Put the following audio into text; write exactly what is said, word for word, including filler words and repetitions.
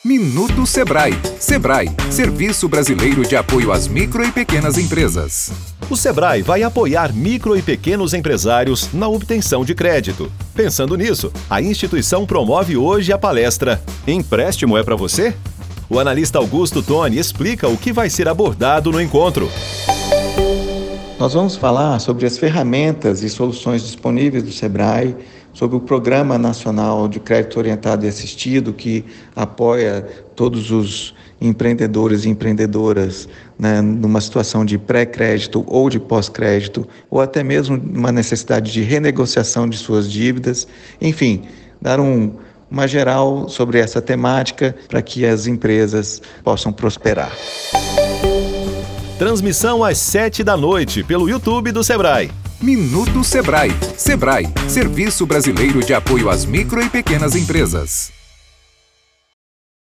Minuto Sebrae. Sebrae, Serviço Brasileiro de Apoio às Micro e Pequenas Empresas. O Sebrae vai apoiar micro e pequenos empresários na obtenção de crédito. Pensando nisso, a instituição promove hoje a palestra Empréstimo é para você? O analista Augusto Toni explica o que vai ser abordado no encontro. Nós vamos falar sobre as ferramentas e soluções disponíveis do Sebrae, sobre o Programa Nacional de Crédito Orientado e Assistido, que apoia todos os empreendedores e empreendedoras, né, numa situação de pré-crédito ou de pós-crédito, ou até mesmo uma necessidade de renegociação de suas dívidas. Enfim, dar um, uma geral sobre essa temática para que as empresas possam prosperar. Transmissão às sete da noite pelo YouTube do Sebrae. Minuto Sebrae. Sebrae, Serviço Brasileiro de Apoio às Micro e Pequenas Empresas.